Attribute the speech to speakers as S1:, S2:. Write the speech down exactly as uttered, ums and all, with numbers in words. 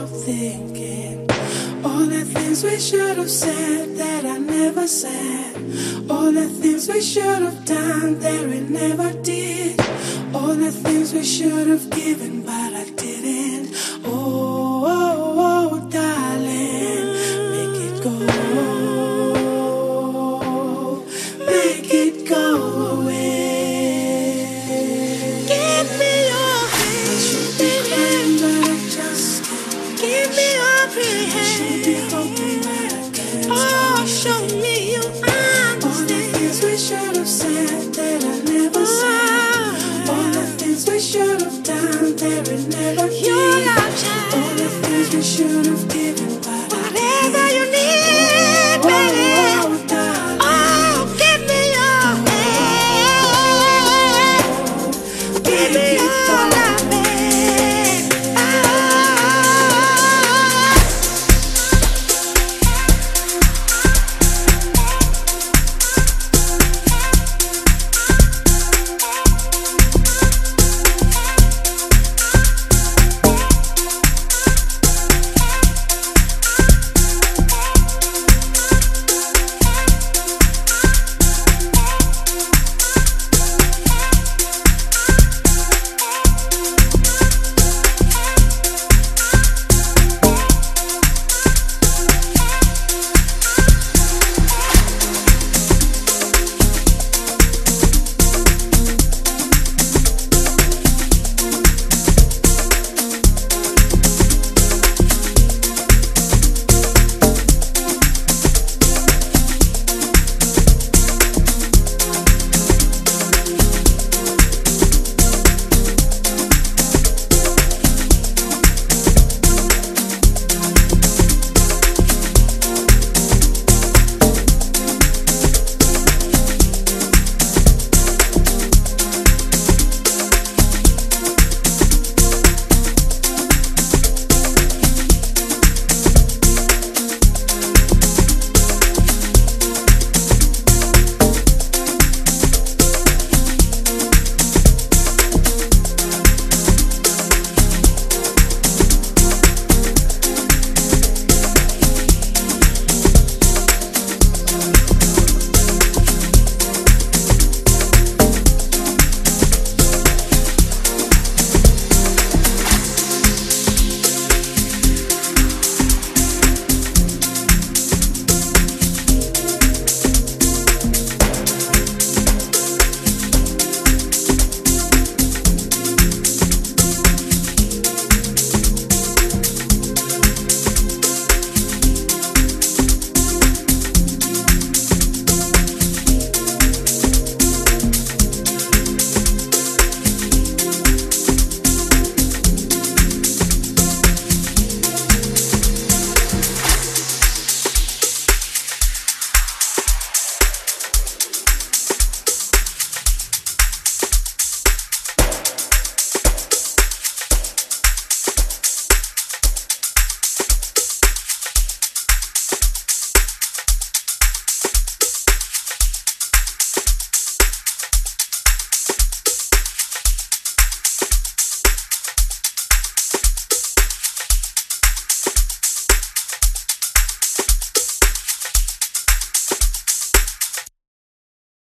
S1: thinking all the things we should have said that I never said, all the things we should have done that we never did, all the things we should have given but I didn't. Oh, oh, oh darling, make it go, make it go away. Give me your hand, I should be crying but I just can't. Give me your pretty hand, I should be hoping but I can't. Oh, show me you understand all the things we should have said that I never said, all the things we should have done that we never did, all the things we should have given but whatever you need, baby.